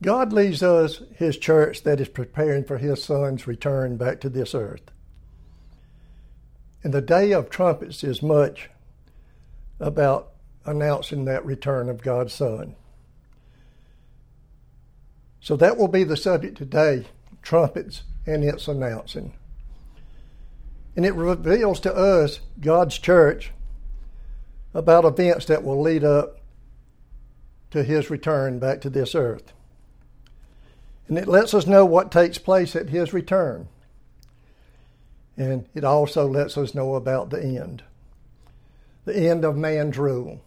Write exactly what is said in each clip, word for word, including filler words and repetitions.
God leaves us his church that is preparing for his son's return back to this earth. And the day of trumpets is much about announcing that return of God's son. So that will be the subject today, trumpets and its announcing. And it reveals to us, God's church, about events that will lead up to his return back to this earth. And it lets us know what takes place at his return. And it also lets us know about the end. The end of man's rule.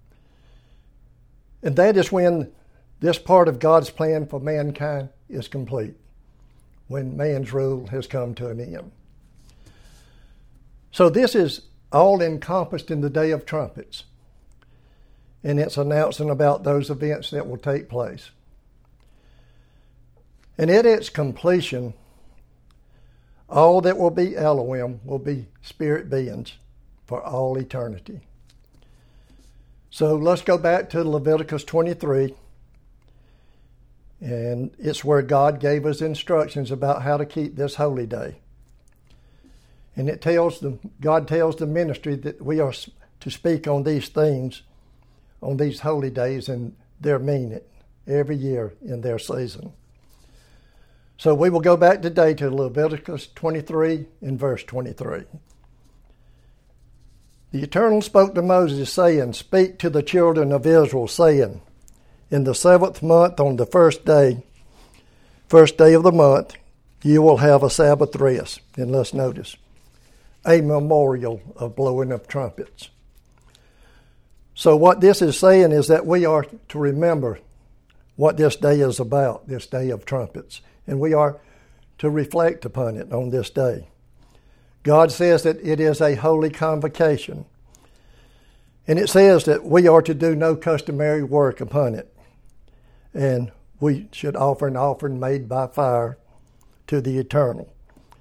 And that is when this part of God's plan for mankind is complete. When man's rule has come to an end. So this is all encompassed in the day of trumpets. And it's announcing about those events that will take place. And at its completion, all that will be Elohim will be spirit beings for all eternity. So let's go back to Leviticus twenty-three. And it's where God gave us instructions about how to keep this holy day. And it tells the God tells the ministry that we are to speak on these things on these holy days, and they mean it every year in their season. So we will go back today to Leviticus twenty-three and verse twenty-three. The Eternal spoke to Moses, saying, "Speak to the children of Israel, saying, in the seventh month on the first day, first day of the month, you will have a Sabbath rest." And let's notice, a memorial of blowing of trumpets. So what this is saying is that we are to remember what this day is about, this day of trumpets. And we are to reflect upon it on this day. God says that it is a holy convocation. And it says that we are to do no customary work upon it. And we should offer an offering made by fire to the Eternal.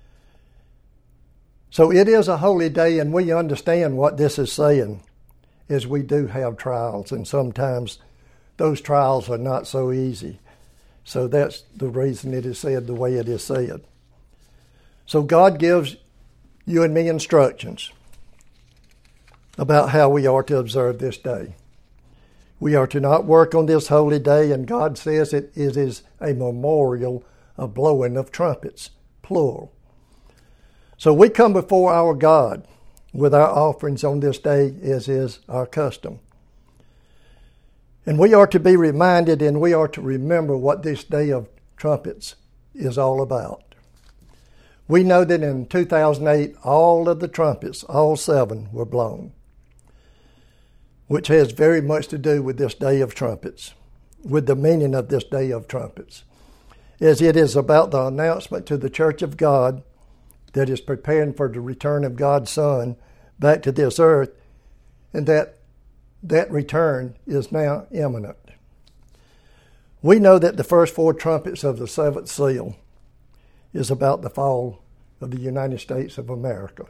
So it is a holy day, and we understand what this is saying, is we do have trials, and sometimes those trials are not so easy. So that's the reason it is said the way it is said. So God gives you and me instructions about how we are to observe this day. We are to not work on this holy day, and God says it, it is a memorial of blowing of trumpets, plural. So we come before our God with our offerings on this day, as is our custom. And we are to be reminded, and we are to remember what this day of trumpets is all about. We know that in two thousand eight, all of the trumpets, all seven, were blown, which has very much to do with this day of trumpets, with the meaning of this day of trumpets, as it is about the announcement to the church of God that is preparing for the return of God's Son back to this earth, and that that return is now imminent. We know that the first four trumpets of the seventh seal is about the fall of the United States of America.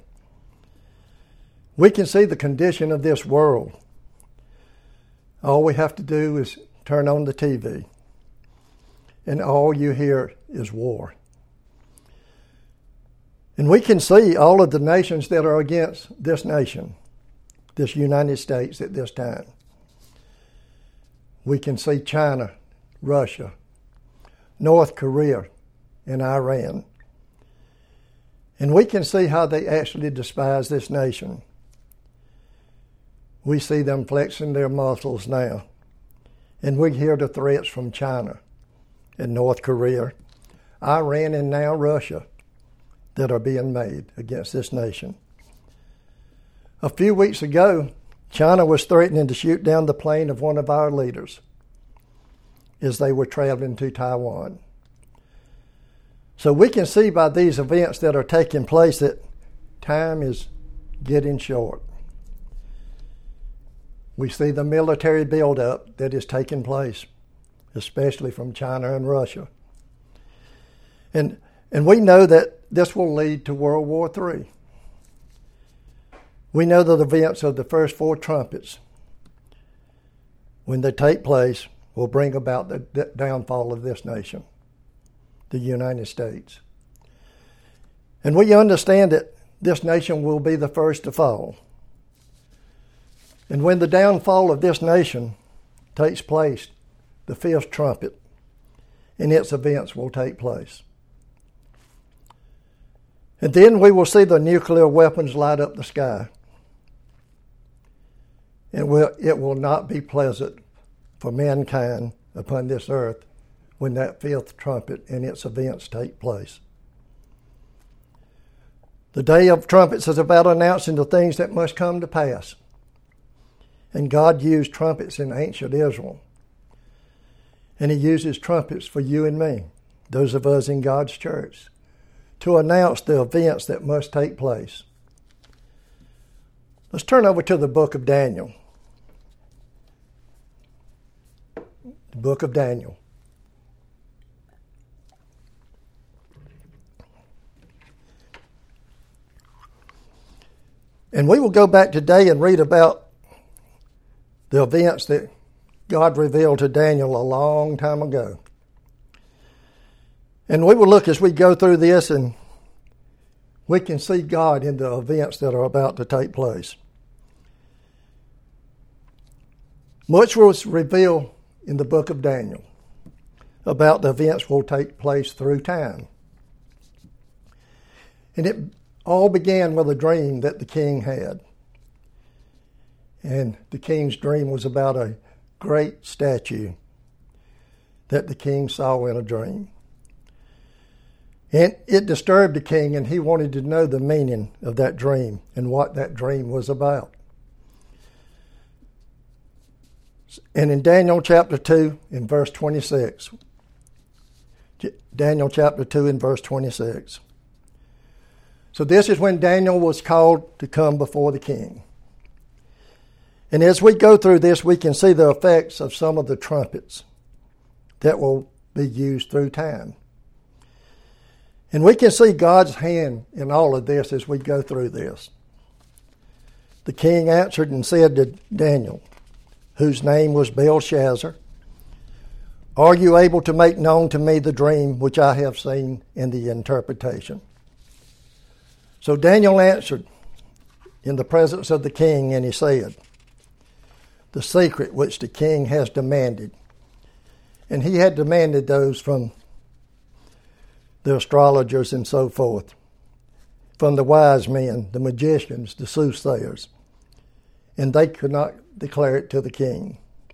We can see the condition of this world. All we have to do is turn on the T V, and all you hear is war. And we can see all of the nations that are against this nation, this United States at this time. We can see China, Russia, North Korea, and Iran. And we can see how they actually despise this nation. We see them flexing their muscles now. And we hear the threats from China and North Korea, Iran, and now Russia that are being made against this nation. A few weeks ago, China was threatening to shoot down the plane of one of our leaders as they were traveling to Taiwan. So we can see by these events that are taking place that time is getting short. We see the military buildup that is taking place, especially from China and Russia. And, and we know that this will lead to World War Three. We know that the events of the first four trumpets, when they take place, will bring about the d- downfall of this nation, the United States. And we understand that this nation will be the first to fall. And when the downfall of this nation takes place, the fifth trumpet and its events will take place. And then we will see the nuclear weapons light up the sky. And will, it will not be pleasant for mankind upon this earth when that fifth trumpet and its events take place. The day of trumpets is about announcing the things that must come to pass. And God used trumpets in ancient Israel. And he uses trumpets for you and me, those of us in God's church, to announce the events that must take place. Let's turn over to the book of Daniel. The book of Daniel. And we will go back today and read about the events that God revealed to Daniel a long time ago. And we will look as we go through this, and we can see God in the events that are about to take place. Much was revealed in the book of Daniel about the events will take place through time. And it all began with a dream that the king had. And the king's dream was about a great statue that the king saw in a dream. And it disturbed the king, and he wanted to know the meaning of that dream and what that dream was about. And in Daniel chapter two, in verse twenty-six, Daniel chapter two, in verse twenty-six. So this is when Daniel was called to come before the king. And as we go through this, we can see the effects of some of the trumpets that will be used through time. And we can see God's hand in all of this as we go through this. The king answered and said to Daniel, whose name was Belshazzar, "Are you able to make known to me the dream which I have seen in the interpretation?" So Daniel answered in the presence of the king, and he said, "The secret which the king has demanded." And he had demanded those from the astrologers and so forth, from the wise men, the magicians, the soothsayers, and they could not declare it to the king.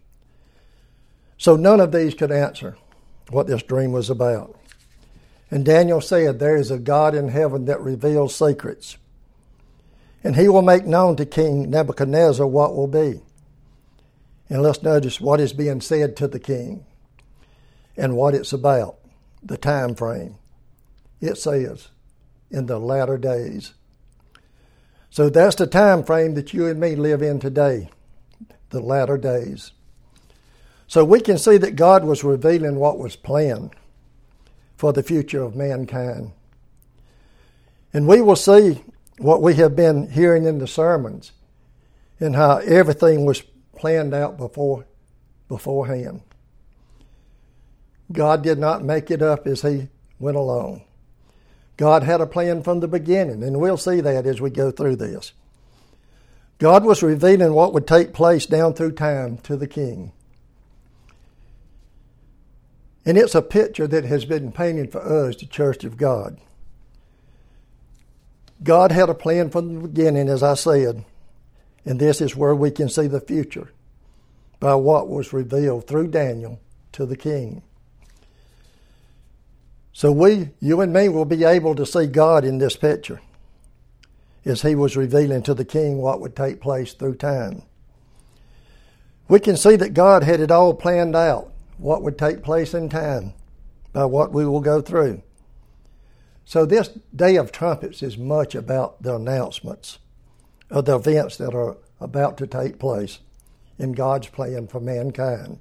So none of these could answer what this dream was about. And Daniel said, "There is a God in heaven that reveals secrets, and he will make known to King Nebuchadnezzar what will be." And let's notice what is being said to the king and what it's about, the time frame. It says, in the latter days. So that's the time frame that you and me live in today, the latter days. So we can see that God was revealing what was planned for the future of mankind. And we will see what we have been hearing in the sermons and how everything was planned out before beforehand. God did not make it up as he went along. God had a plan from the beginning, and we'll see that as we go through this. God was revealing what would take place down through time to the king. And it's a picture that has been painted for us, the Church of God. God had a plan from the beginning, as I said, and this is where we can see the future by what was revealed through Daniel to the king. So we, you and me, will be able to see God in this picture as he was revealing to the king what would take place through time. We can see that God had it all planned out, what would take place in time by what we will go through. So this Day of Trumpets is much about the announcements of the events that are about to take place in God's plan for mankind.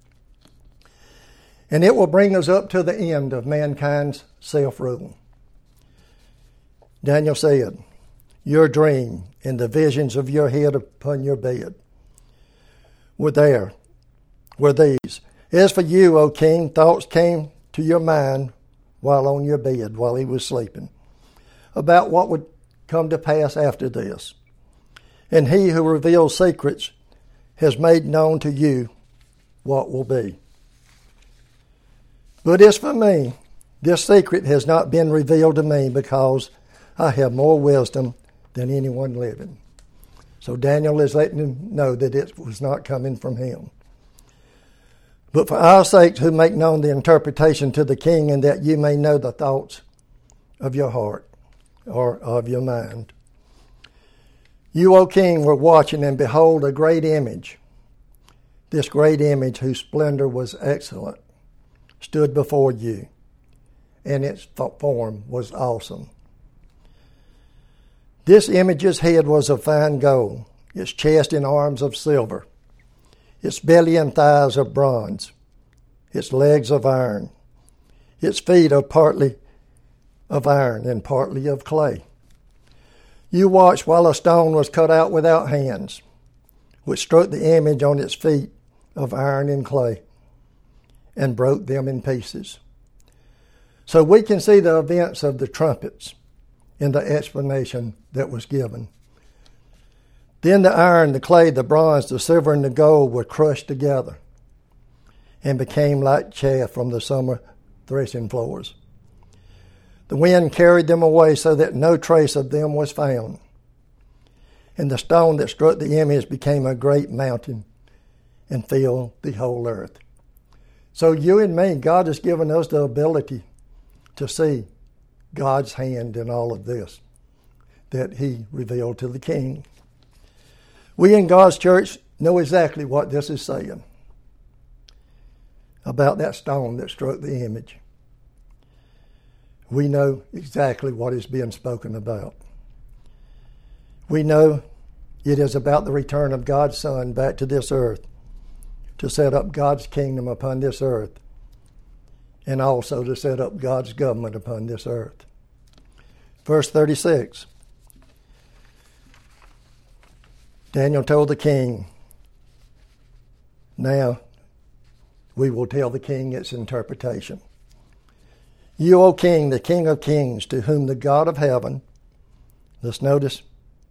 And it will bring us up to the end of mankind's self-rule. Daniel said, "Your dream and the visions of your head upon your bed were there, were these, As for you, O king, thoughts came to your mind while on your bed, while he was sleeping, about what would come to pass after this. And he who reveals secrets has made known to you what will be. But as for me, this secret has not been revealed to me, because I have more wisdom than anyone living. So Daniel is letting him know that it was not coming from him. But for our sakes who make known the interpretation to the king, and that you may know the thoughts of your heart, or of your mind. You, O king, were watching, and behold, a great image. This great image, whose splendor was excellent, stood before you, and its form was awesome. This image's head was of fine gold, its chest and arms of silver, its belly and thighs of bronze, its legs of iron, its feet are partly of iron and partly of clay. You watched while a stone was cut out without hands, which struck the image on its feet of iron and clay, and broke them in pieces. So we can see the events of the trumpets in the explanation that was given. Then the iron, the clay, the bronze, the silver, and the gold were crushed together and became like chaff from the summer threshing floors. The wind carried them away so that no trace of them was found. And the stone that struck the image became a great mountain and filled the whole earth. So you and me, God has given us the ability to see God's hand in all of this that he revealed to the king. We in God's church know exactly what this is saying about that stone that struck the image. We know exactly what is being spoken about. We know it is about the return of God's Son back to this earth to set up God's kingdom upon this earth, and also to set up God's government upon this earth. Verse thirty-six. Daniel told the king, now we will tell the king its interpretation. You, O king, the King of kings, to whom the God of heaven, let's notice,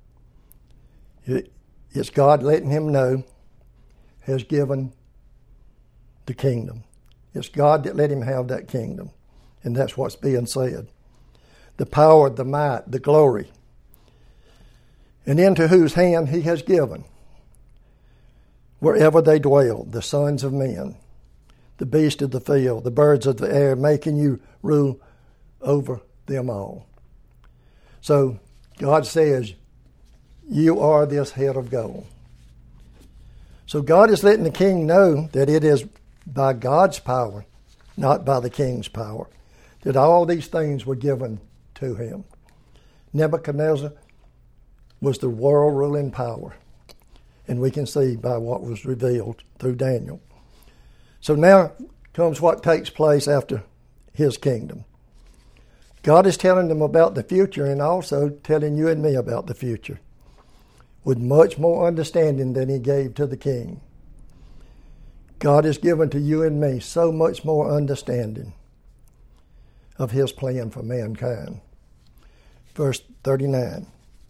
it's God letting him know, has given the kingdom. It's God that let him have that kingdom. And that's what's being said. The power, the might, the glory. And into whose hand he has given, wherever they dwell, the sons of men, the beasts of the field, the birds of the air, making you rule over them all. So God says, you are this head of gold. So God is letting the king know that it is by God's power, not by the king's power, that all these things were given to him. Nebuchadnezzar was the world ruling power, and we can see by what was revealed through Daniel. So now comes what takes place after his kingdom. God is telling them about the future, and also telling you and me about the future with much more understanding than he gave to the king. God has given to you and me so much more understanding of his plan for mankind. Verse thirty-nine.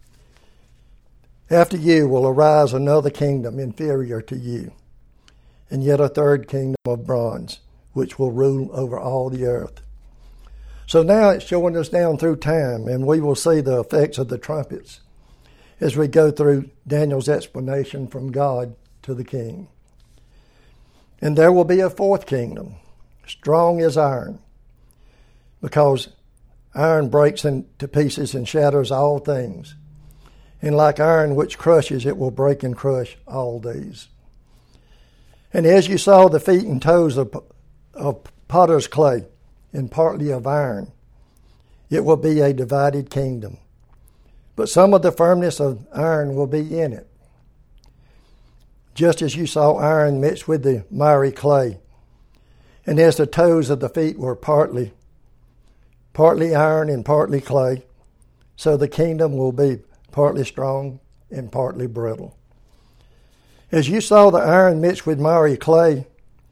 After you will arise another kingdom inferior to you, and yet a third kingdom of bronze, which will rule over all the earth. So now it's showing us down through time, and we will see the effects of the trumpets as we go through Daniel's explanation from God to the king. And there will be a fourth kingdom, strong as iron, because iron breaks into pieces and shatters all things. And like iron which crushes, it will break and crush all these. And as you saw the feet and toes of, of potter's clay, and partly of iron, it will be a divided kingdom. But some of the firmness of iron will be in it. Just as you saw iron mixed with the miry clay. And as the toes of the feet were partly, partly iron and partly clay, so the kingdom will be partly strong and partly brittle. As you saw the iron mixed with miry clay,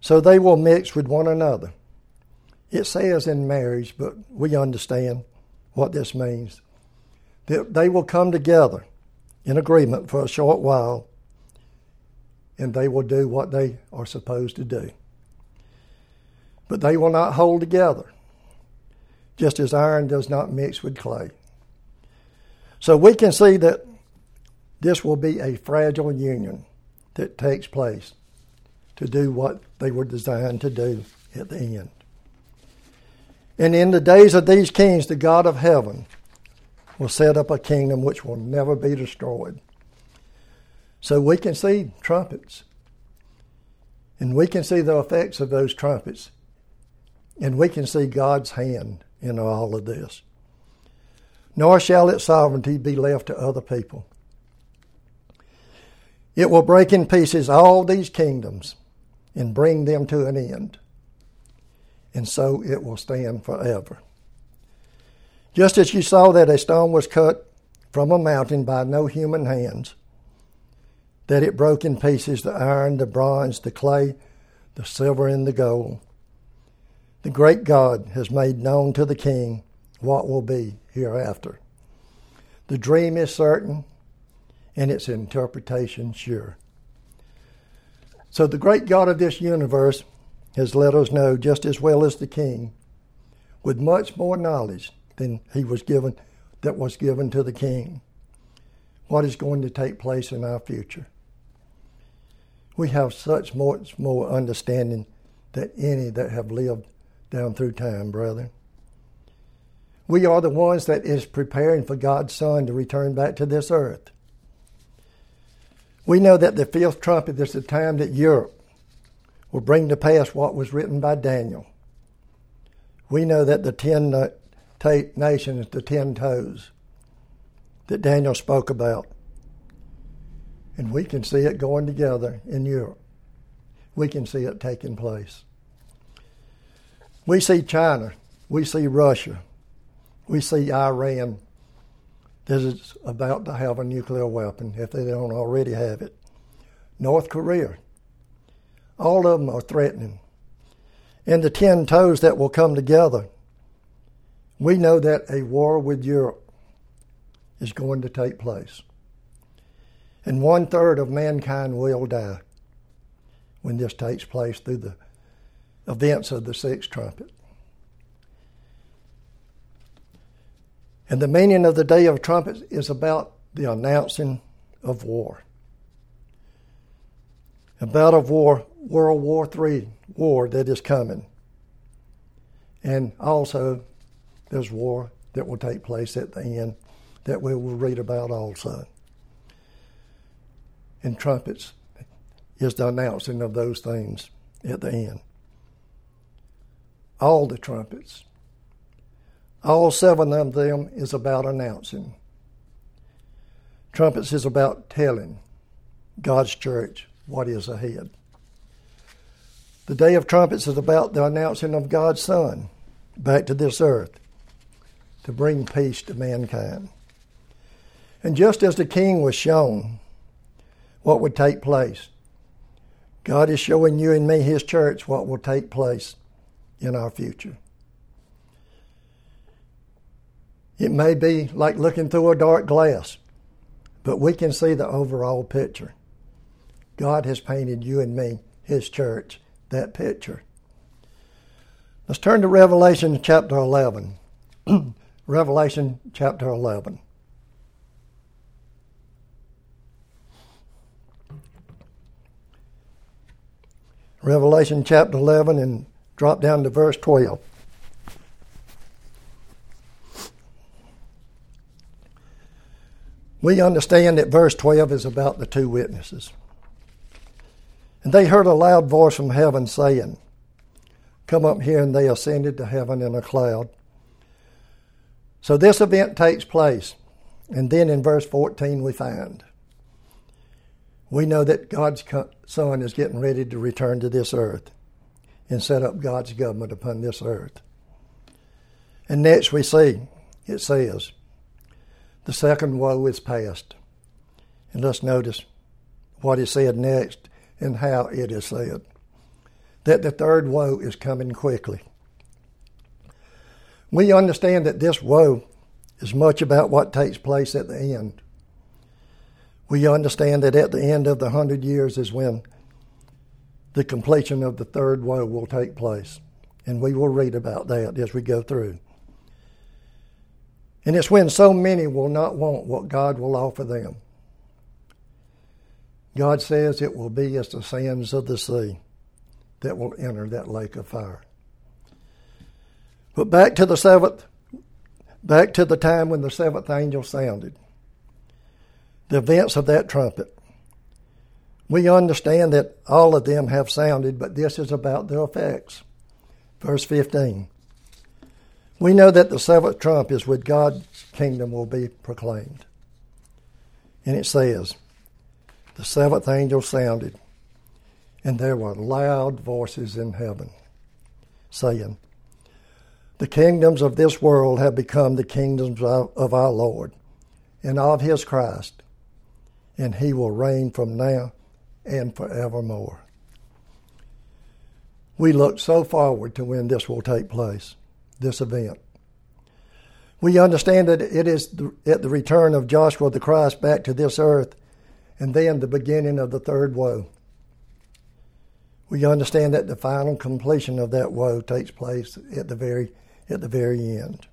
So they will mix with one another. It says in marriage, but we understand what this means. That they will come together in agreement for a short while, and they will do what they are supposed to do. But they will not hold together, just as iron does not mix with clay. So we can see that this will be a fragile union that takes place to do what they were designed to do at the end. And in the days of these kings, the God of heaven will set up a kingdom which will never be destroyed. So we can see trumpets, and we can see the effects of those trumpets, and we can see God's hand in all of this. Nor shall its sovereignty be left to other people. It will break in pieces all these kingdoms and bring them to an end, and so it will stand forever. Just as you saw that a stone was cut from a mountain by no human hands, that it broke in pieces the iron, the bronze, the clay, the silver, and the gold, the great God has made known to the king what will be hereafter. The dream is certain, and its interpretation sure. So the great God of this universe has let us know, just as well as the king, with much more knowledge than he was given, that was given to the king, what is going to take place in our future. We have such much more understanding than any that have lived down through time, brethren. We are the ones that is preparing for God's Son to return back to this earth. We know that the fifth trumpet is the time that Europe will bring to pass what was written by Daniel. We know that the ten uh, ta- nations, the ten toes that Daniel spoke about, and we can see it going together in Europe. We can see it taking place. We see China. We see Russia. We see Iran that is about to have a nuclear weapon, if they don't already have it. North Korea. All of them are threatening. And the ten toes that will come together, we know that a war with Europe is going to take place. And one third of mankind will die when this takes place through the events of the sixth trumpet. And the meaning of the Day of Trumpets is about the announcing of war. About a war, World War Three war that is coming. And also there's war that will take place at the end that we will read about also. And trumpets is the announcing of those things at the end. All the trumpets. All seven of them is about announcing. Trumpets is about telling God's church what is ahead. The Day of Trumpets is about the announcing of God's Son back to this earth to bring peace to mankind. And just as the king was shown what would take place, God is showing you and me, his church, what will take place in our future. It may be like looking through a dark glass, but we can see the overall picture. God has painted you and me, his church, that picture. Let's turn to Revelation chapter eleven. Revelation chapter eleven. Revelation chapter eleven, and drop down to verse twelve. We understand that verse twelve is about the two witnesses. And they heard a loud voice from heaven saying, "Come up here," and they ascended to heaven in a cloud. So this event takes place. And then in verse fourteen we find, we know that God's Son is getting ready to return to this earth and set up God's government upon this earth. And next we see, it says, the second woe is past. And let's notice what is said next and how it is said. that the third woe is coming quickly. We understand that this woe is much about what takes place at the end. We understand that at the end of the hundred years is when the completion of the third woe will take place. And we will read about that as we go through. And it's when so many will not want what God will offer them. God says it will be as the sands of the sea that will enter that lake of fire. But back to the seventh, back to the time when the seventh angel sounded, the events of that trumpet. We understand that all of them have sounded, but this is about the effects. Verse fifteen. We know that the seventh trump is when God's kingdom will be proclaimed. And it says, the seventh angel sounded, and there were loud voices in heaven, saying, the kingdoms of this world have become the kingdoms of our Lord and of his Christ, and he will reign from now and forevermore. We look so forward to when this will take place, this event. We understand that it is at the return of Joshua the Christ back to this earth, and then the beginning of the third woe. We understand that the final completion of that woe takes place at the very at the very end.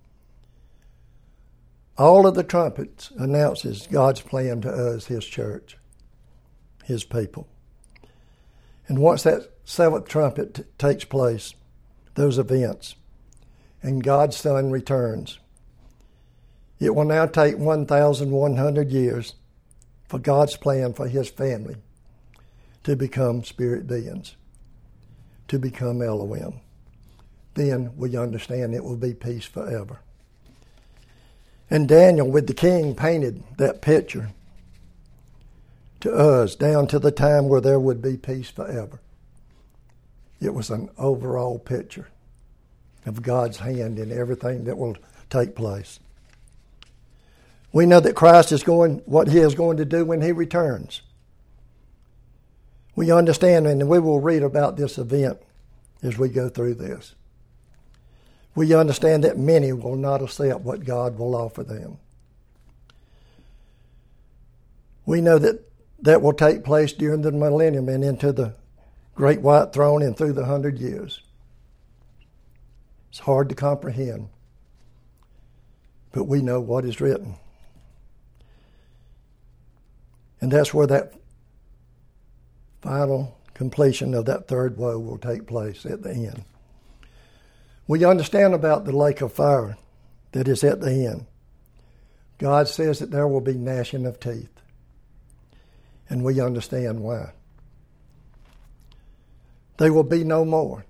All of the trumpets announces God's plan to us, his church, his people. And once that seventh trumpet t- takes place, those events, and God's Son returns, it will now take one thousand one hundred years for God's plan for his family to become spirit beings, to become Elohim. Then we understand it will be peace forever. And Daniel, with the king, painted that picture to us down to the time where there would be peace forever. It was an overall picture of God's hand in everything that will take place. We know that Christ is going, what he is going to do when he returns. We understand, and we will read about this event as we go through this. We understand that many will not accept what God will offer them. We know that that will take place during the millennium and into the great white throne and through the hundred years. It's hard to comprehend, but we know what is written. And that's where that final completion of that third woe will take place at the end. We understand about the lake of fire that is at the end. God says that there will be gnashing of teeth. And we understand why. They will be no more.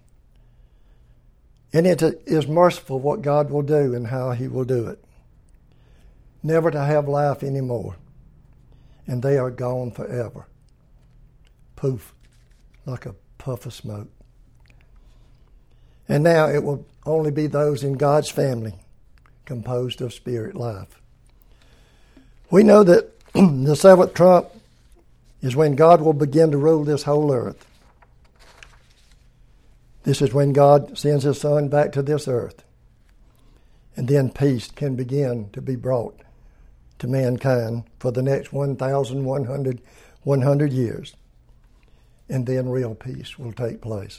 And it is merciful what God will do and how he will do it. Never to have life anymore. And they are gone forever. Poof, like a puff of smoke. And now it will only be those in God's family composed of spirit life. We know that the seventh trump is when God will begin to rule this whole earth. This is when God sends his Son back to this earth. And then peace can begin to be brought to mankind for the next one thousand one hundred years. And then real peace will take place.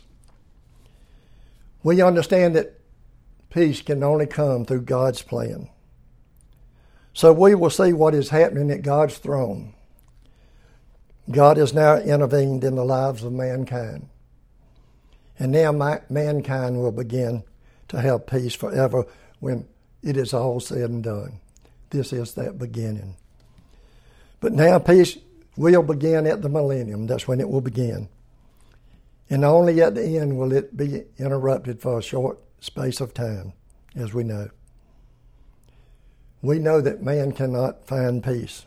We understand that peace can only come through God's plan. So we will see what is happening at God's throne. God has now intervened in the lives of mankind. And now my, mankind will begin to have peace forever when it is all said and done. This is that beginning. But now peace will begin at the millennium. That's when it will begin. And only at the end will it be interrupted for a short space of time, as we know. We know that man cannot find peace.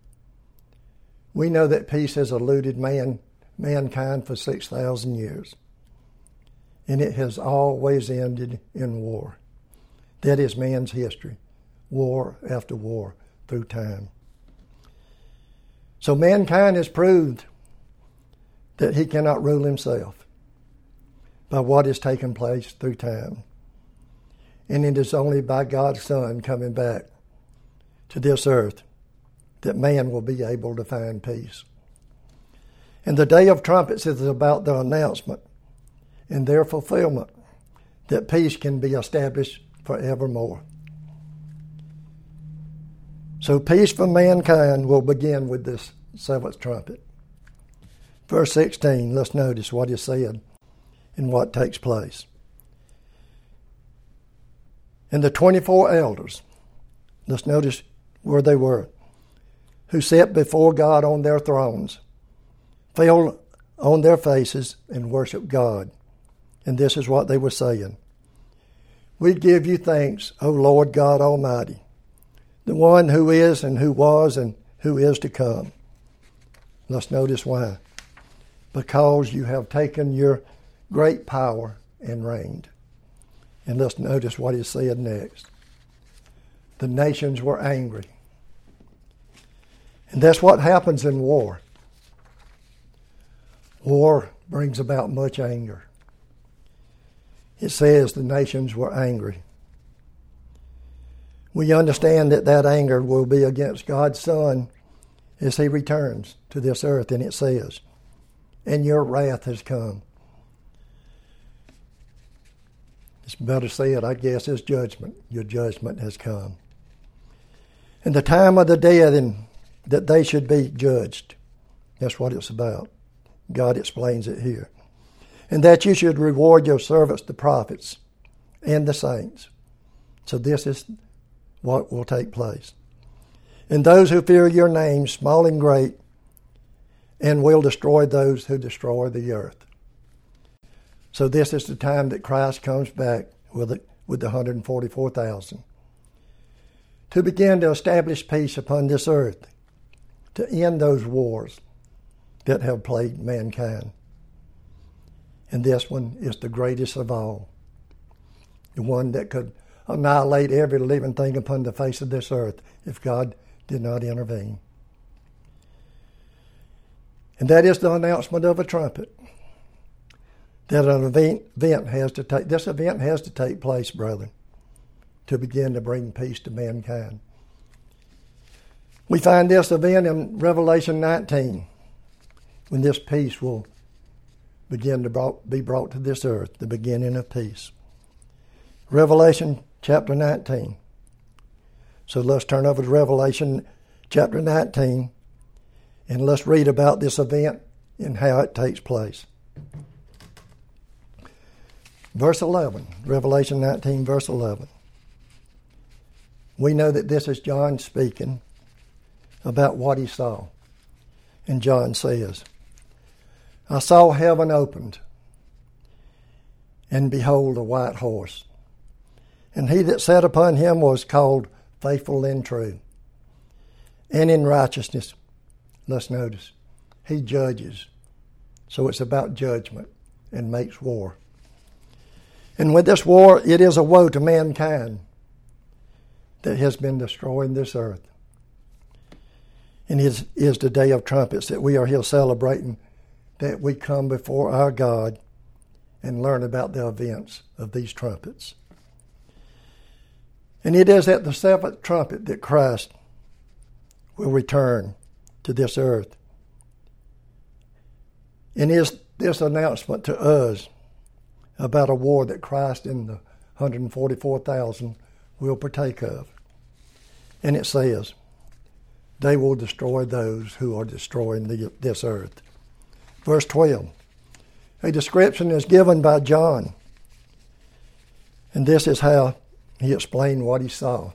We know that peace has eluded man, mankind for six thousand years. And it has always ended in war. That is man's history, war after war through time. So mankind has proved that he cannot rule himself. by what has taken place through time. And it is only by God's Son coming back to this earth that man will be able to find peace. And the Day of Trumpets is about the announcement and their fulfillment that peace can be established forevermore. So peace for mankind will begin with this seventh trumpet. Verse sixteen, let's notice what is said and what takes place. And the twenty-four elders, let's notice where they were, who sat before God on their thrones, fell on their faces and worshiped God. And this is what they were saying. We give you thanks, O Lord God Almighty, the one who is and who was and who is to come. Let's notice why. Because you have taken your great power and reigned. And let's notice what is said next. The nations were angry. And that's what happens in war. War brings about much anger. It says the nations were angry. We understand that that anger will be against God's Son as he returns to this earth. And it says, and your wrath has come. It's better said, I guess, as judgment. Your judgment has come. And the time of the dead and that they should be judged. That's what it's about. God explains it here. And that you should reward your servants, the prophets, and the saints. So this is what will take place. And those who fear your name, small and great, and will destroy those who destroy the earth. So this is the time that Christ comes back with it, with the one hundred forty-four thousand. To begin to establish peace upon this earth. To end those wars that have plagued mankind. And this one is the greatest of all. The one that could annihilate every living thing upon the face of this earth if God did not intervene. And that is the announcement of a trumpet. That an event, event has to take, this event has to take place, brethren, to begin to bring peace to mankind. We find this event in Revelation nineteen, when this peace will begin to brought, be brought to this earth, the beginning of peace. Revelation chapter nineteen. So let's turn over to Revelation chapter nineteen, and let's read about this event and how it takes place. Verse eleven, Revelation nineteen, verse eleven. We know that this is John speaking about what he saw. And John says, I saw heaven opened, and behold, a white horse. And he that sat upon him was called Faithful and True. And in righteousness, let's notice, he judges. So it's about judgment and makes war. And with this war, it is a woe to mankind that has been destroying this earth. And it is the Day of Trumpets that we are here celebrating, that we come before our God and learn about the events of these trumpets. And it is at the seventh trumpet that Christ will return to this earth. And is this announcement to us about a war that Christ and the one hundred forty-four thousand will partake of. And it says, they will destroy those who are destroying the, this earth. Verse twelve, a description is given by John. And this is how he explained what he saw.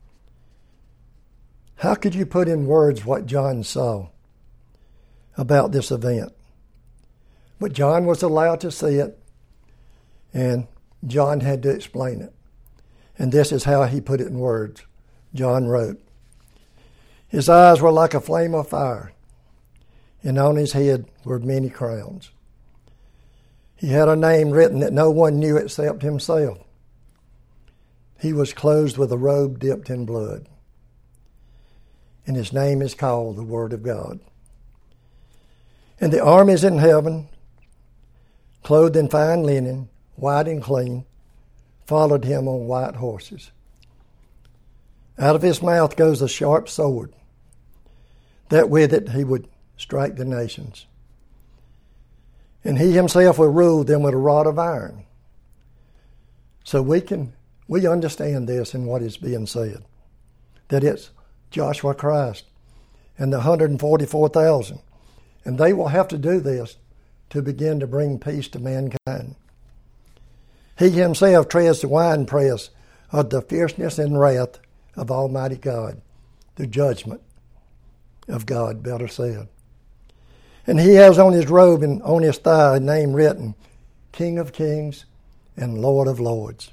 How could you put in words what John saw about this event? But John was allowed to see it, and John had to explain it. And this is how he put it in words. John wrote, his eyes were like a flame of fire, and on his head were many crowns. He had a name written that no one knew except himself. He was clothed with a robe dipped in blood, and his name is called the Word of God. And the armies in heaven, clothed in fine linen, white and clean, followed him on white horses. Out of his mouth goes a sharp sword, that with it he would strike the nations. And he himself will rule them with a rod of iron. So we can we understand this in what is being said, that it's Joshua Christ and the one hundred forty-four thousand, and they will have to do this to begin to bring peace to mankind. He himself treads the winepress of the fierceness and wrath of Almighty God, the judgment of God, better said. And he has on his robe and on his thigh a name written, King of Kings and Lord of Lords.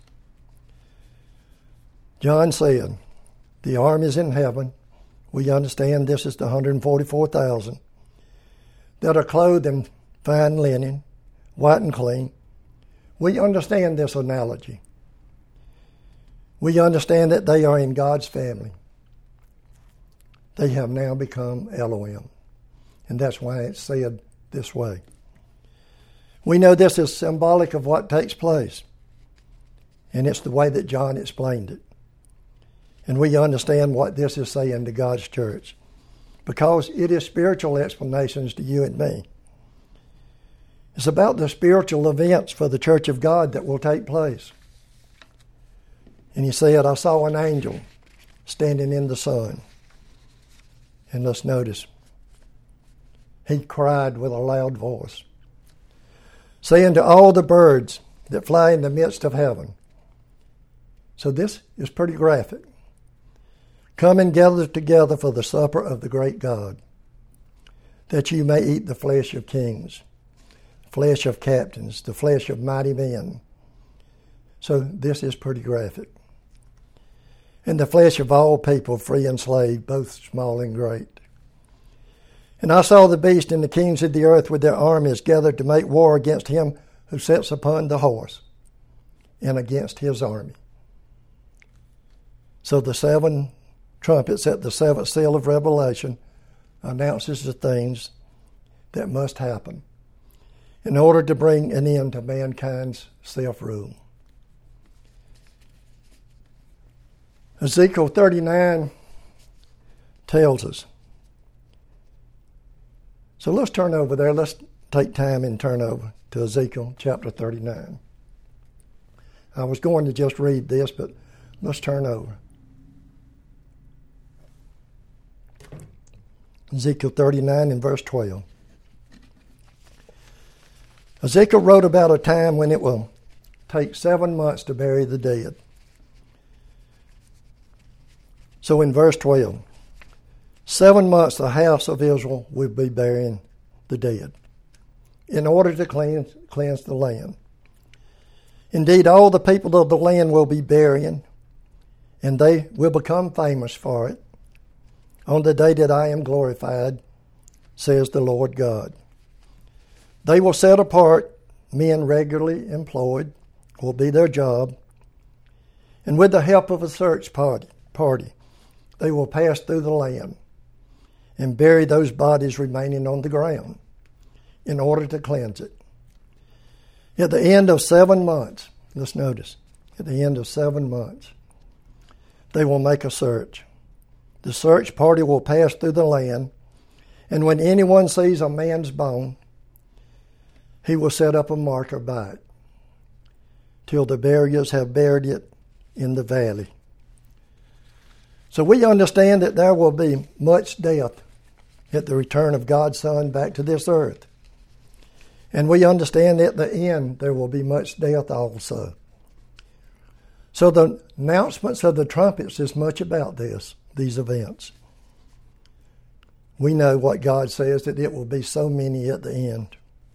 John said, the armies in heaven, we understand this is the one hundred forty-four thousand, that are clothed in fine linen, white and clean. We understand this analogy. We understand that they are in God's family. They have now become Elohim. And that's why it's said this way. We know this is symbolic of what takes place. And it's the way that John explained it. And we understand what this is saying to God's church, because it is spiritual explanations to you and me. It's about the spiritual events for the church of God that will take place. And he said, I saw an angel standing in the sun. And let's notice, he cried with a loud voice, saying to all the birds that fly in the midst of heaven. So this is pretty graphic. Come and gather together for the supper of the great God, that you may eat the flesh of kings, flesh of captains, the flesh of mighty men. So this is pretty graphic. And the flesh of all people, free and slave, both small and great. And I saw the beast and the kings of the earth with their armies gathered to make war against him who sits upon the horse and against his army. So the seven trumpets at the seventh seal of Revelation announces the things that must happen in order to bring an end to mankind's self-rule. Ezekiel thirty-nine tells us. So let's turn over there. Let's take time and turn over to Ezekiel chapter thirty-nine. I was going to just read this, but let's turn over. Ezekiel thirty-nine and verse twelve. Ezekiel wrote about a time when it will take seven months to bury the dead. So in verse twelve, seven months the house of Israel will be burying the dead in order to cleanse, cleanse the land. Indeed, all the people of the land will be burying, and they will become famous for it on the day that I am glorified, says the Lord God. They will set apart men regularly employed, will be their job, and with the help of a search party, party, they will pass through the land and bury those bodies remaining on the ground in order to cleanse it. At the end of seven months, let's notice, at the end of seven months, they will make a search. The search party will pass through the land, and when anyone sees a man's bone, he will set up a marker by it till the buriers have buried it in the valley. So we understand that there will be much death at the return of God's Son back to this earth. And we understand at the end there will be much death also. So the announcements of the trumpets is much about this, these events. We know what God says, that it will be so many at the end.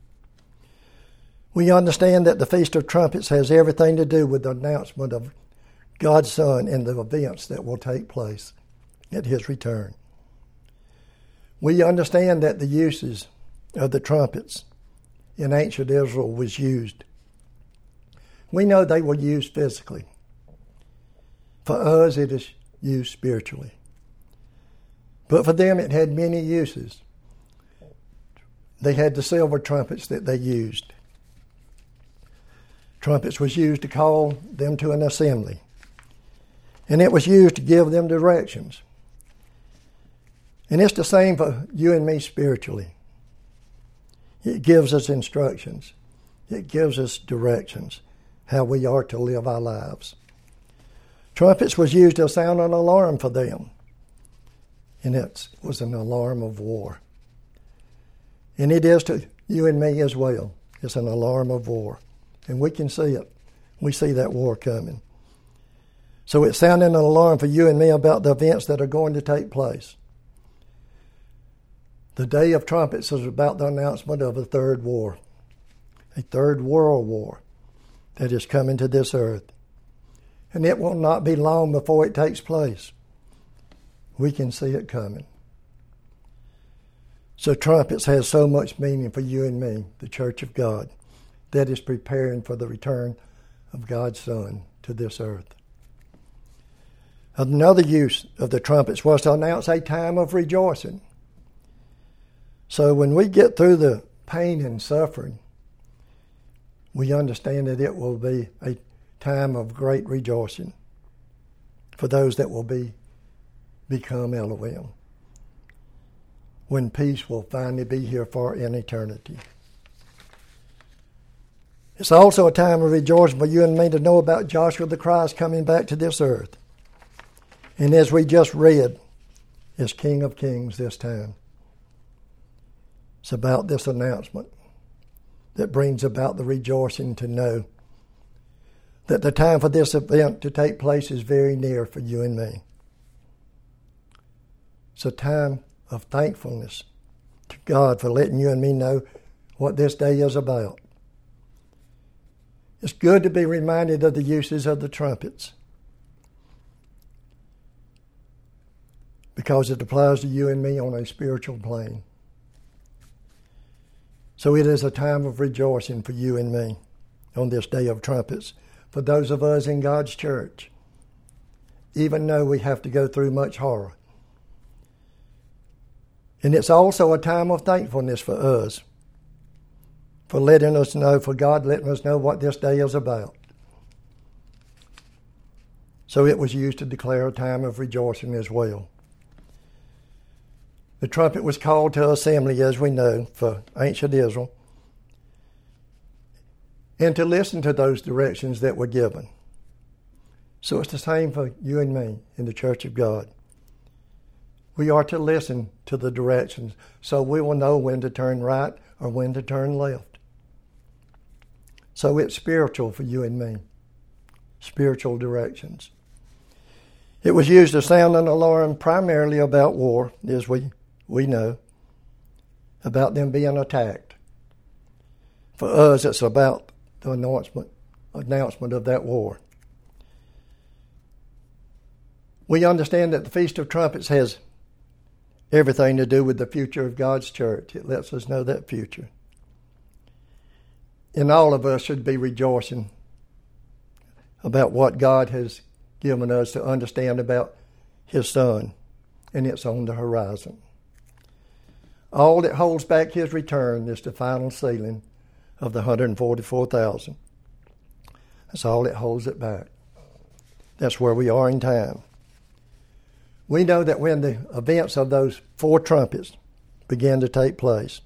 We understand that the Feast of Trumpets has everything to do with the announcement of God's Son and the events that will take place at his return. We understand that the uses of the trumpets in ancient Israel was used. We know they were used physically. For us, it is used spiritually. But for them, it had many uses. They had the silver trumpets that they used. Trumpets was used to call them to an assembly. And it was used to give them directions. And it's the same for you and me spiritually. It gives us instructions. It gives us directions, how we are to live our lives. Trumpets was used to sound an alarm for them. And it was an alarm of war. And it is to you and me as well. It's an alarm of war. And we can see it. We see that war coming. So it's sounding an alarm for you and me about the events that are going to take place. The Day of Trumpets is about the announcement of a third war, a third world war that is coming to this earth. And it will not be long before it takes place. We can see it coming. So trumpets has so much meaning for you and me, the Church of God, that is preparing for the return of God's Son to this earth. Another use of the trumpets was to announce a time of rejoicing. So when we get through the pain and suffering, we understand that it will be a time of great rejoicing for those that will be become Elohim, when peace will finally be here for an eternity. It's also a time of rejoicing for you and me to know about Joshua the Christ coming back to this earth. And as we just read, is King of Kings this time. It's about this announcement that brings about the rejoicing to know that the time for this event to take place is very near for you and me. It's a time of thankfulness to God for letting you and me know what this day is about. It's good to be reminded of the uses of the trumpets, because it applies to you and me on a spiritual plane. So it is a time of rejoicing for you and me on this Day of Trumpets, for those of us in God's church, even though we have to go through much horror. And it's also a time of thankfulness for us, for letting us know, for God letting us know what this day is about. So it was used to declare a time of rejoicing as well. The trumpet was called to assembly, as we know, for ancient Israel, and to listen to those directions that were given. So it's the same for you and me in the Church of God. We are to listen to the directions so we will know when to turn right or when to turn left. So it's spiritual for you and me, spiritual directions. It was used to sound an alarm primarily about war, as we, we know, about them being attacked. For us, it's about the announcement, announcement of that war. We understand that the Feast of Trumpets has everything to do with the future of God's church. It lets us know that future. And all of us should be rejoicing about what God has given us to understand about His Son, and it's on the horizon. All that holds back His return is the final sealing of the one hundred forty-four thousand. That's all that holds it back. That's where we are in time. We know that when the events of those four trumpets began to take place,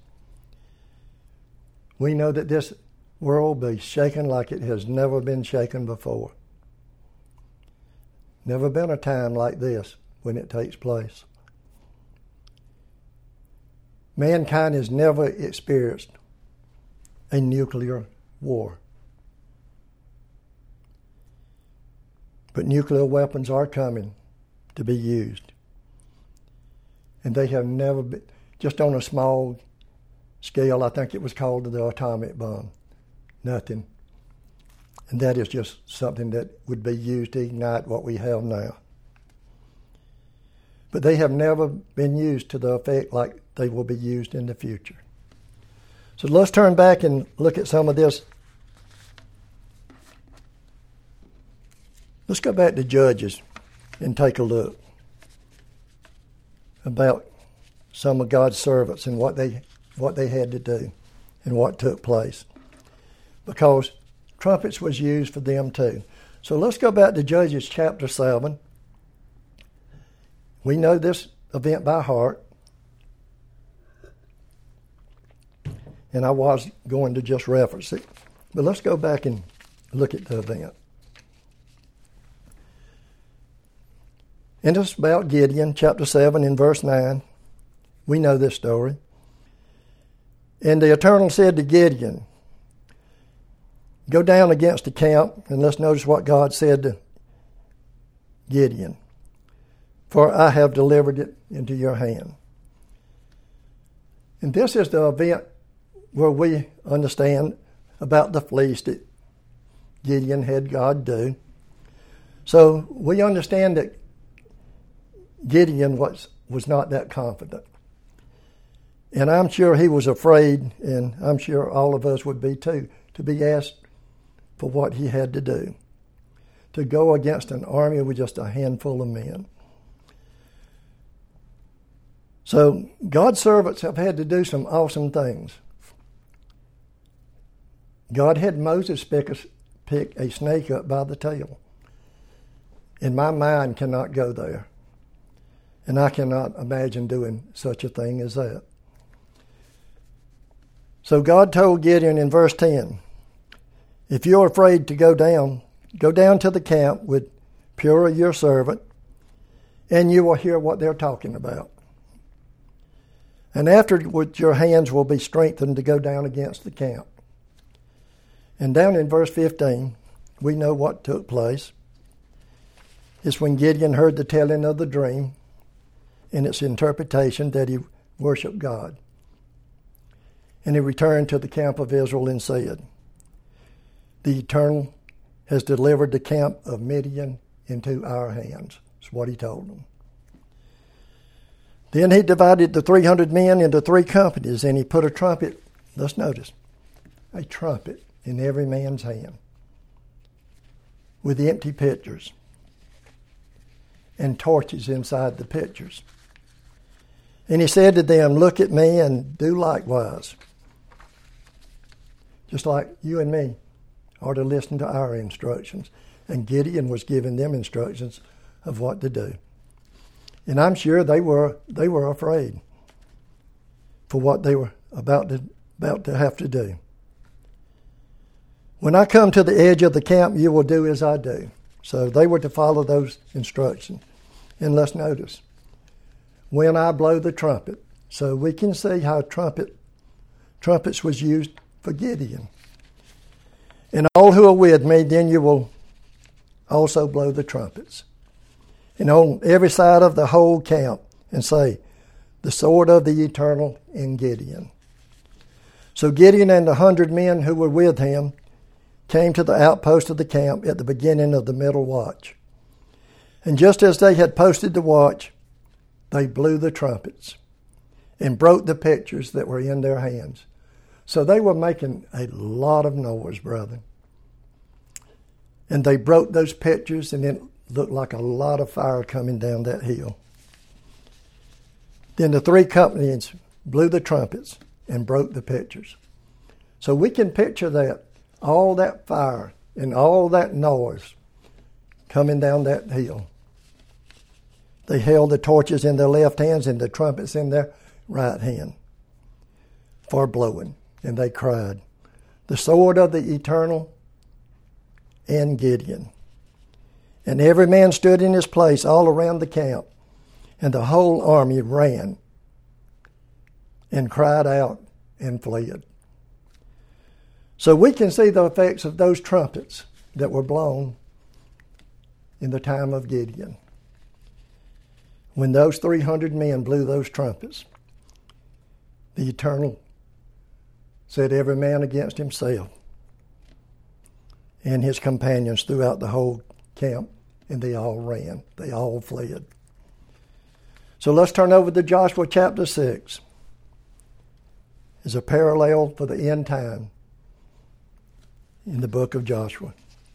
we know that this world will be shaken like it has never been shaken before. Never been a time like this when it takes place. Mankind has never experienced a nuclear war. But nuclear weapons are coming to be used. And they have never been, just on a small scale, I think it was called the atomic bomb. Nothing. And that is just something that would be used to ignite what we have now. But they have never been used to the effect like they will be used in the future. So let's turn back and look at some of this. Let's go back to Judges and take a look about some of God's servants and what they what they had to do and what took place. Because trumpets was used for them too. So let's go back to Judges chapter seven. We know this event by heart. And I was going to just reference it. But let's go back and look at the event. And it's about Gideon, chapter seven, in verse nine. We know this story. And the Eternal said to Gideon, go down against the camp, and let's notice what God said to Gideon. For I have delivered it into your hand. And this is the event where we understand about the fleece that Gideon had God do. So we understand that Gideon was, was not that confident. And I'm sure he was afraid, and I'm sure all of us would be too, to be asked for what he had to do, to go against an army with just a handful of men. So God's servants have had to do some awesome things. God had Moses pick a, pick a snake up by the tail. And my mind cannot go there. And I cannot imagine doing such a thing as that. So God told Gideon in verse ten, if you're afraid to go down, go down to the camp with Purah your servant, and you will hear what they're talking about. And afterward your hands will be strengthened to go down against the camp. And down in verse fifteen, we know what took place. It's when Gideon heard the telling of the dream and its interpretation that he worshiped God. And he returned to the camp of Israel and said, the Eternal has delivered the camp of Midian into our hands. That's what he told them. Then he divided the three hundred men into three companies, and he put a trumpet, let's notice, a trumpet in every man's hand with empty pitchers and torches inside the pitchers. And he said to them, look at me and do likewise. Just like you and me are to listen to our instructions. And Gideon was giving them instructions of what to do. And I'm sure they were they were afraid for what they were about to about to have to do. When I come to the edge of the camp, you will do as I do. So they were to follow those instructions. And let's notice, when I blow the trumpet, so we can see how trumpet trumpets was used for Gideon. And all who are with me, then you will also blow the trumpets. And on every side of the whole camp, and say, the sword of the Eternal in Gideon. So Gideon and the hundred men who were with him came to the outpost of the camp at the beginning of the middle watch. And just as they had posted the watch, they blew the trumpets and broke the pitchers that were in their hands. So they were making a lot of noise, brethren. And they broke those pitchers, and it looked like a lot of fire coming down that hill. Then the three companies blew the trumpets and broke the pitchers. So we can picture that, all that fire and all that noise coming down that hill. They held the torches in their left hands and the trumpets in their right hand for blowing. And they cried, the sword of the Eternal and Gideon. And every man stood in his place all around the camp, and the whole army ran and cried out and fled. So we can see the effects of those trumpets that were blown in the time of Gideon. When those three hundred men blew those trumpets, the Eternal set every man against himself and his companions throughout the whole camp, and they all ran. They all fled. So let's turn over to Joshua chapter six. It's a parallel for the end time in the book of Joshua.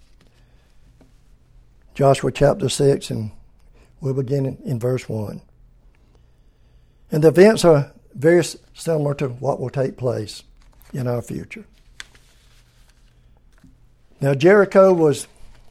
Joshua chapter six, and we'll begin in, in verse one. And the events are very similar to what will take place in our future. Now Jericho was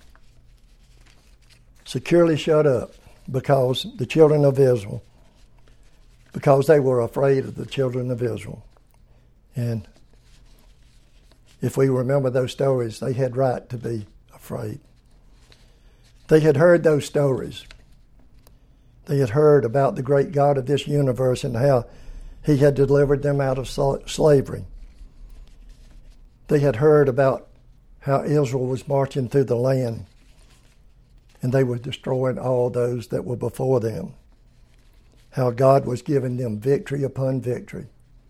securely shut up because the children of Israel, because they were afraid of the children of Israel. And if we remember those stories, they had right to be afraid. They had heard those stories. They had heard about the great God of this universe and how he had delivered them out of slavery. They had heard about how Israel was marching through the land and they were destroying all those that were before them. How God was giving them victory upon victory.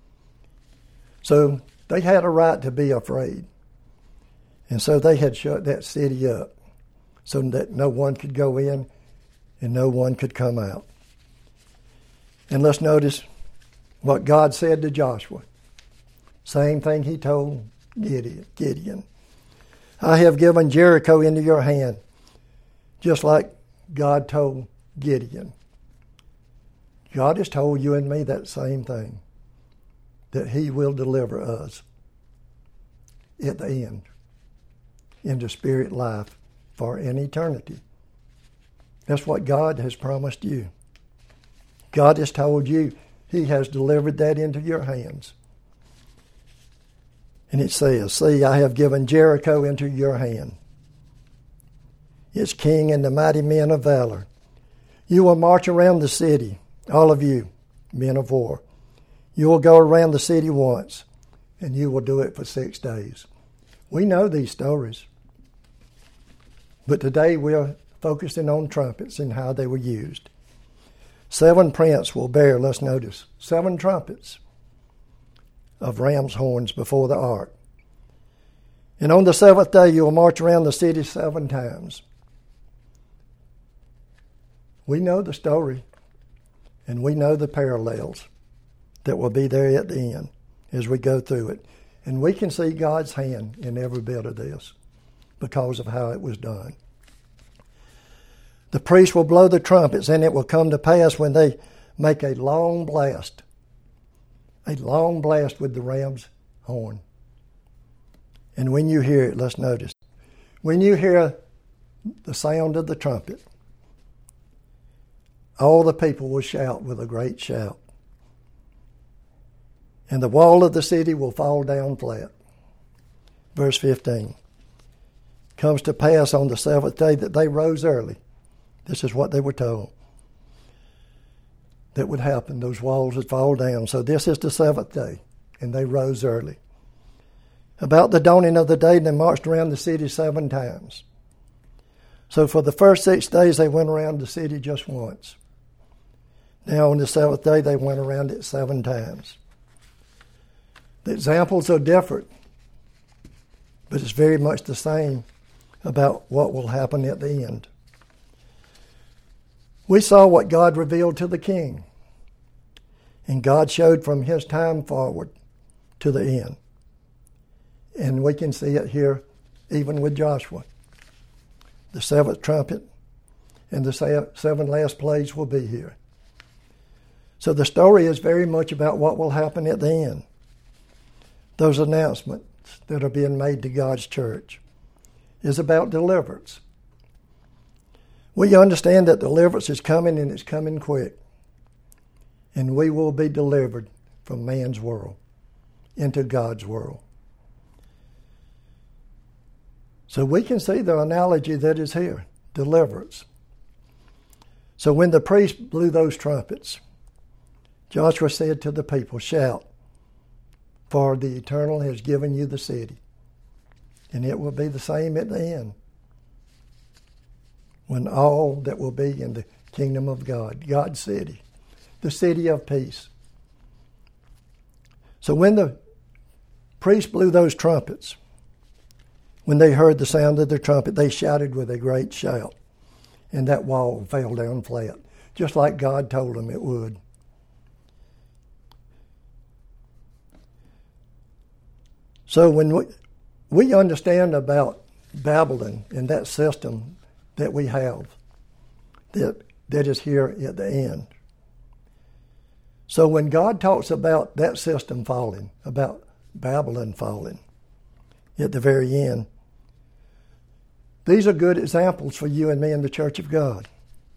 So they had a right to be afraid. And so they had shut that city up so that no one could go in and no one could come out. And let's notice what God said to Joshua. Same thing he told Gideon. Gideon. I have given Jericho into your hand, just like God told Gideon. God has told you and me that same thing, that he will deliver us at the end into spirit life for an eternity. That's what God has promised you. God has told you he has delivered that into your hands. And it says, see, I have given Jericho into your hand, its king and the mighty men of valor. You will march around the city, all of you, men of war. You will go around the city once, and you will do it for six days. We know these stories. But today we're focusing on trumpets and how they were used. Seven princes will bear, let's notice, seven trumpets of ram's horns before the ark. And on the seventh day you will march around the city seven times. We know the story, and we know the parallels that will be there at the end as we go through it. And we can see God's hand in every bit of this because of how it was done. The priest will blow the trumpets, and it will come to pass when they make a long blast, a long blast with the ram's horn. And when you hear it, let's notice, when you hear the sound of the trumpet, all the people will shout with a great shout. And the wall of the city will fall down flat. Verse fifteen. Comes to pass on the seventh day that they rose early. This is what they were told. That would happen. Those walls would fall down. So this is the seventh day. And they rose early. About the dawning of the day, they marched around the city seven times. So for the first six days, they went around the city just once. Now on the seventh day, they went around it seven times. The examples are different, but it's very much the same about what will happen at the end. We saw what God revealed to the king, and God showed from his time forward to the end. And we can see it here even with Joshua. The seventh trumpet and the seven last plagues will be here. So the story is very much about what will happen at the end. Those announcements that are being made to God's church is about deliverance. We understand that deliverance is coming, and it's coming quick. And we will be delivered from man's world into God's world. So we can see the analogy that is here, deliverance. So when the priest blew those trumpets, Joshua said to the people, shout, for the Eternal has given you the city. And it will be the same at the end, when all that will be in the kingdom of God, God's city, the city of peace. So when the priest blew those trumpets, when they heard the sound of the trumpet, they shouted with a great shout, and that wall fell down flat, just like God told them it would. So when we, we understand about Babylon and that system that we have, that, that is here at the end. So when God talks about that system falling, about Babylon falling at the very end, These are good examples for you and me in the Church of God.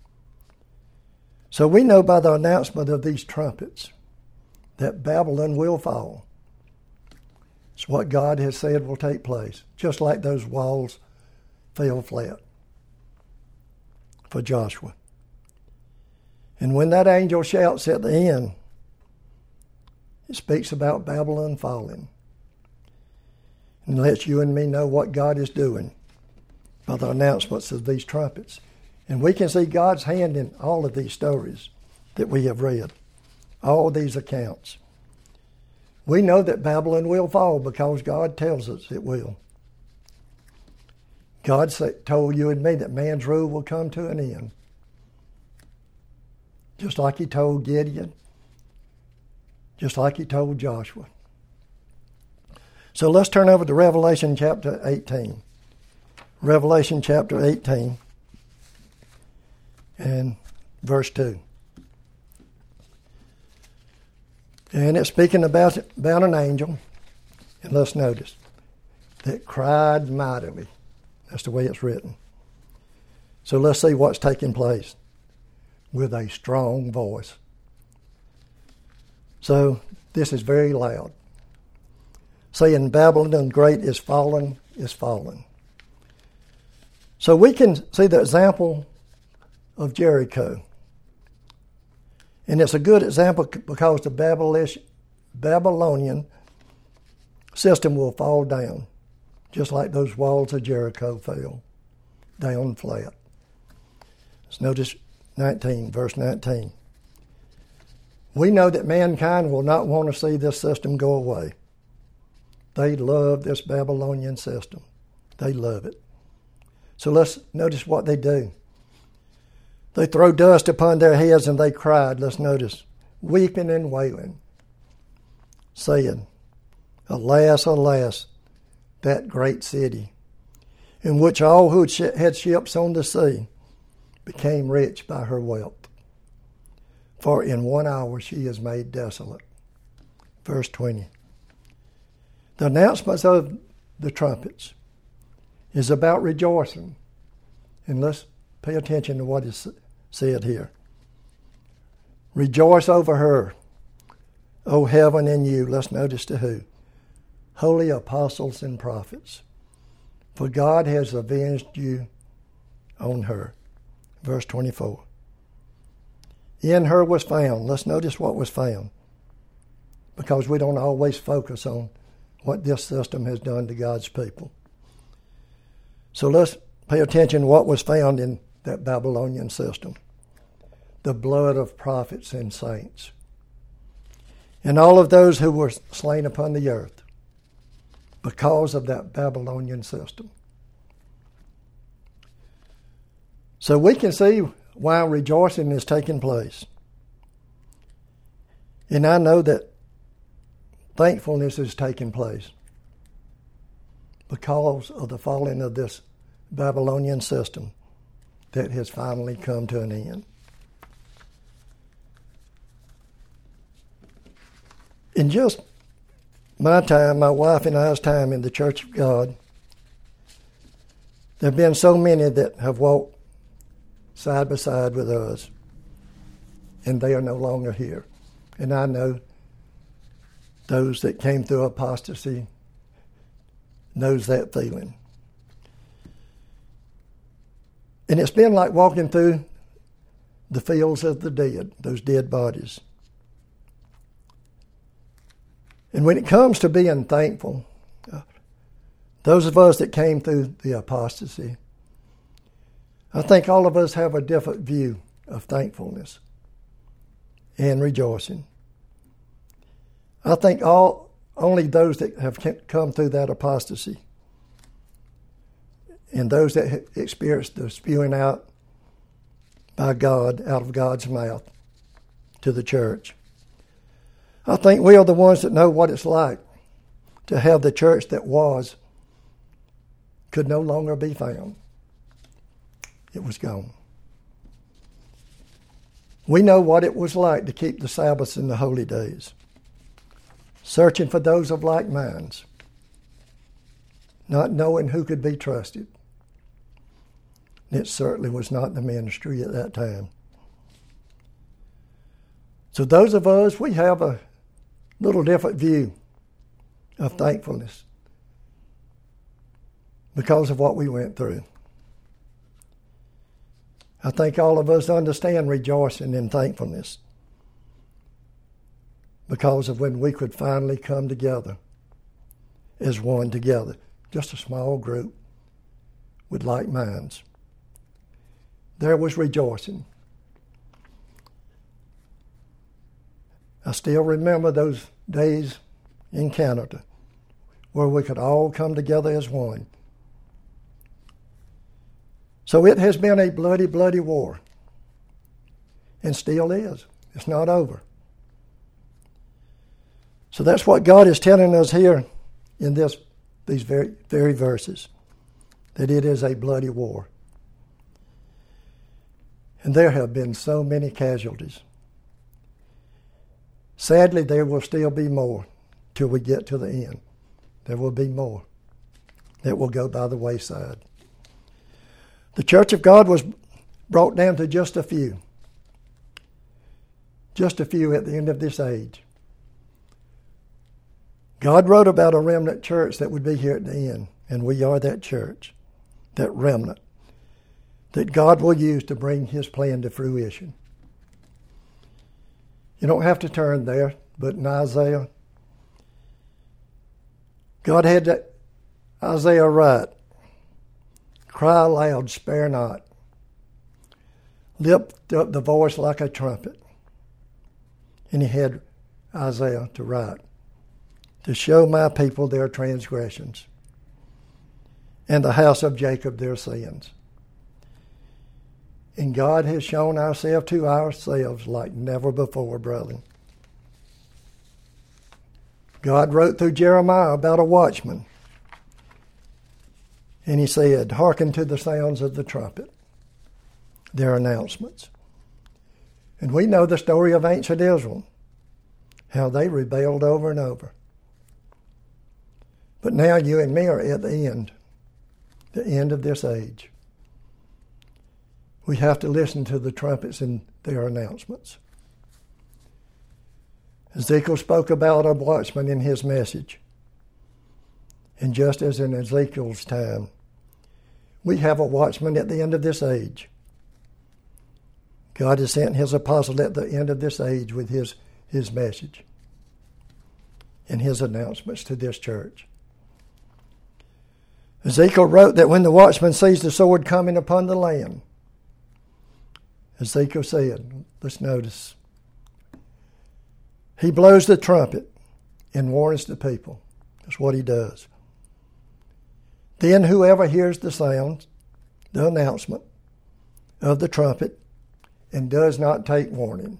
So we know by the announcement of these trumpets that Babylon will fall. It's what God has said will take place, just like those walls fell flat for Joshua. And when that angel shouts at the end, it speaks about Babylon falling and lets you and me know what God is doing by the announcements of these trumpets. And we can see God's hand in all of these stories that we have read, all these accounts. We know that Babylon will fall because God tells us it will. God told you and me that man's rule will come to an end. Just like he told Gideon, just like he told Joshua. So let's turn over to Revelation chapter eighteen. Revelation chapter eighteen and verse two. And it's speaking about, about an angel, and let's notice, that cried mightily. That's the way it's written. So let's see what's taking place with a strong voice. So this is very loud. Saying Babylon great is fallen, is fallen. So we can see the example of Jericho. And it's a good example because the Babylonian system will fall down, just like those walls of Jericho fell down flat. Let's notice nineteen, verse nineteen. We know that mankind will not want to see this system go away. They love this Babylonian system. They love it. So let's notice what they do. They throw dust upon their heads and they cried, let's notice, weeping and wailing, saying, alas, alas, that great city, in which all who had ships on the sea became rich by her wealth. For in one hour she is made desolate. Verse twenty. The announcements of the trumpets is about rejoicing. And let's pay attention to what is said here. Rejoice over her, O heaven and you. Let's notice to who? Holy apostles and prophets. For God has avenged you on her. Verse twenty-four. In her was found. Let's notice what was found. Because we don't always focus on what this system has done to God's people. So let's pay attention to what was found in that Babylonian system. The blood of prophets and saints. And all of those who were slain upon the earth because of that Babylonian system. So we can see why rejoicing is taking place. And I know that thankfulness is taking place because of the falling of this Babylonian system that has finally come to an end. In just my time, my wife and I's time in the Church of God, there have been so many that have walked side by side with us, and they are no longer here. And I know those that came through apostasy knows that feeling. And it's been like walking through the fields of the dead, those dead bodies. And when it comes to being thankful, uh, those of us that came through the apostasy, I think all of us have a different view of thankfulness and rejoicing. I think all only those that have come through that apostasy and those that have experienced the spewing out by God, out of God's mouth to the church, I think we are the ones that know what it's like to have the church that was could no longer be found. It was gone. We know what it was like to keep the Sabbaths and the holy days, searching for those of like minds, not knowing who could be trusted. And it certainly was not the ministry at that time. So those of us, we have a little different view of thankfulness because of what we went through. I think all of us understand rejoicing and thankfulness because of when we could finally come together as one together, just a small group with like minds. There was rejoicing. I still remember those days in Canada where we could all come together as one. So it has been a bloody, bloody war, and still is. It's not over. So that's what God is telling us here in this these very, very verses, that it is a bloody war. And there have been so many casualties. Sadly, there will still be more till we get to the end. There will be more that will go by the wayside. The church of God was brought down to just a few. Just a few at the end of this age. God wrote about a remnant church that would be here at the end, and we are that church, that remnant, that God will use to bring His plan to fruition. You don't have to turn there, but in Isaiah, God had to, Isaiah write, "Cry aloud, spare not. Lift up the voice like a trumpet." And he had Isaiah to write, "To show my people their transgressions, and the house of Jacob their sins." And God has shown ourselves to ourselves like never before, brethren. God wrote through Jeremiah about a watchman. And he said, "Hearken to the sounds of the trumpet," their announcements. And we know the story of ancient Israel, how they rebelled over and over. But now you and me are at the end, the end of this age. We have to listen to the trumpets and their announcements. Ezekiel spoke about a watchman in his message. And just as in Ezekiel's time, we have a watchman at the end of this age. God has sent His apostle at the end of this age with his, his message and His announcements to this church. Ezekiel wrote that when the watchman sees the sword coming upon the land, Ezekiel said, let's notice, he blows the trumpet and warns the people. That's what he does. Then whoever hears the sound, the announcement of the trumpet, and does not take warning.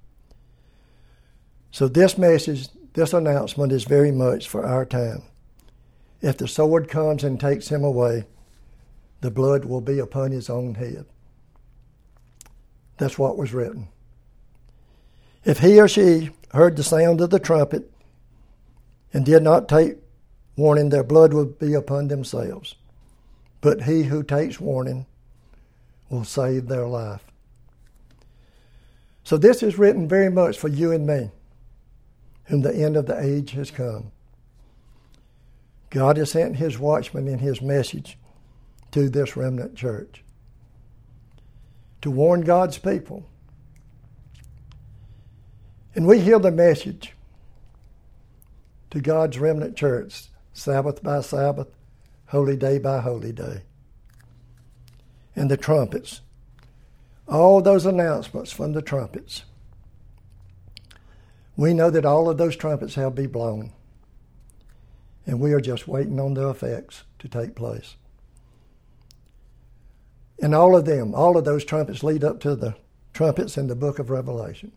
So this message, this announcement is very much for our time. If the sword comes and takes him away, the blood will be upon his own head. That's what was written. If he or she heard the sound of the trumpet and did not take warning, their blood will be upon themselves. But he who takes warning will save their life. So this is written very much for you and me, whom the end of the age has come. God has sent His watchman in His message to this remnant church to warn God's people. And we hear the message to God's remnant church, Sabbath by Sabbath, holy day by holy day. And the trumpets, all those announcements from the trumpets. We know that all of those trumpets have been blown. And we are just waiting on the effects to take place. And all of them, all of those trumpets lead up to the trumpets in the book of Revelation.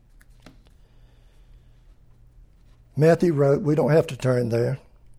Matthew wrote, we don't have to turn there,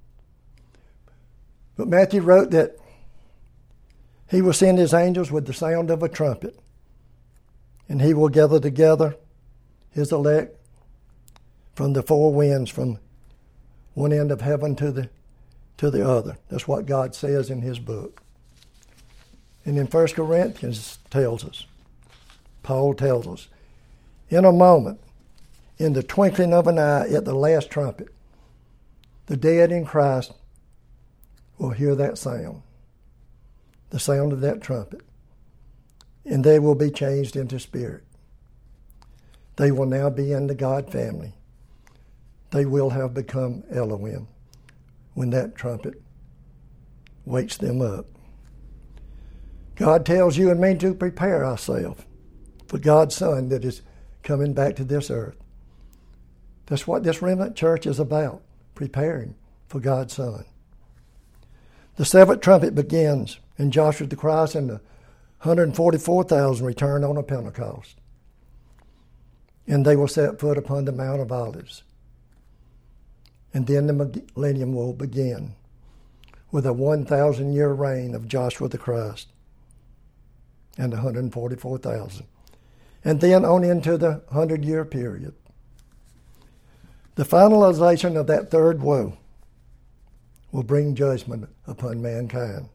but Matthew wrote that He will send His angels with the sound of a trumpet, and He will gather together His elect from the four winds, from one end of heaven to the to the other. That's what God says in His book. And in First Corinthians tells us, Paul tells us, in a moment, in the twinkling of an eye at the last trumpet, the dead in Christ will hear that sound, the sound of that trumpet, and they will be changed into spirit. They will now be in the God family. They will have become Elohim when that trumpet wakes them up. God tells you and me to prepare ourselves for God's Son that is coming back to this earth. That's what this remnant church is about, preparing for God's Son. The seventh trumpet begins, and Joshua the Christ and the one hundred forty-four thousand return on a Pentecost. And they will set foot upon the Mount of Olives. And then the millennium will begin with a one thousand year reign of Joshua the Christ and one hundred forty-four thousand. And then on into the hundred year period. The finalization of that third woe will bring judgment upon mankind.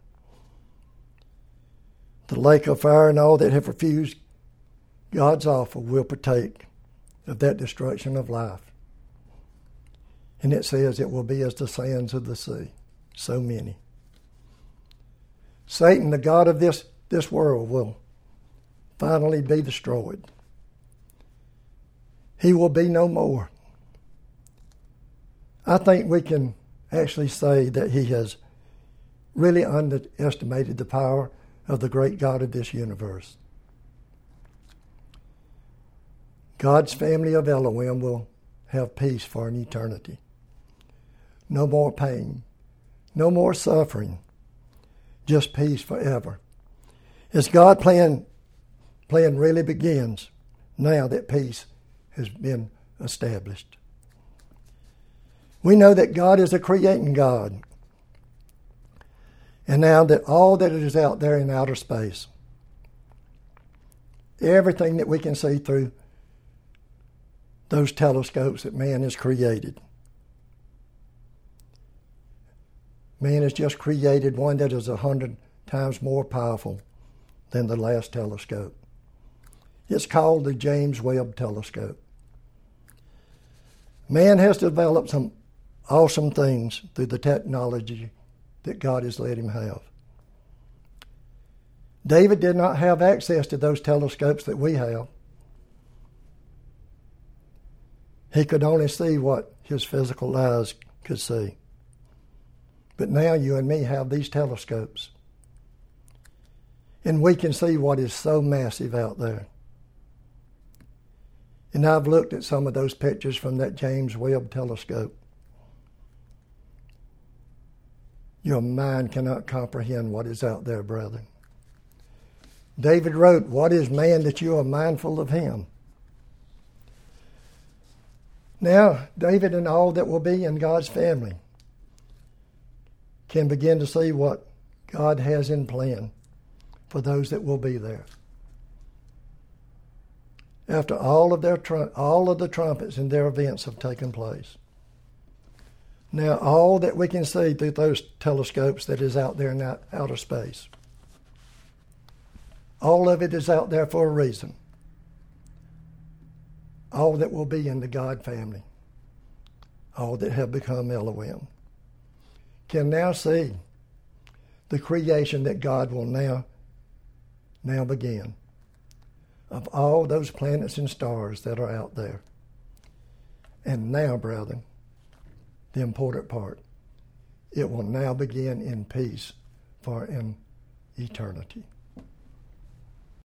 The lake of fire and all that have refused God's offer will partake of that destruction of life. And it says it will be as the sands of the sea, so many. Satan, the god of this, this world, will finally be destroyed. He will be no more. I think we can actually say that he has really underestimated the power of the great God of this universe. God's family of Elohim will have peace for an eternity. No more pain, no more suffering, just peace forever. As God's plan, plan really begins now that peace has been established. We know that God is a creating God. And now that all that is out there in outer space, everything that we can see through those telescopes that man has created, man has just created one that is a hundred times more powerful than the last telescope. It's called the James Webb Telescope. Man has developed some awesome things through the technology that God has let him have. David did not have access to those telescopes that we have. He could only see what his physical eyes could see. But now you and me have these telescopes. And we can see what is so massive out there. And I've looked at some of those pictures from that James Webb Telescope. Your mind cannot comprehend what is out there, brethren. David wrote, "What is man that you are mindful of him?" Now, David and all that will be in God's family can begin to see what God has in plan for those that will be there. After all of their trum- all of the trumpets and their events have taken place. Now, all that we can see through those telescopes that is out there in that outer space, all of it is out there for a reason. All that will be in the God family, all that have become Elohim, can now see the creation that God will now, now begin of all those planets and stars that are out there. And now, brethren, the important part, it will now begin in peace for an eternity.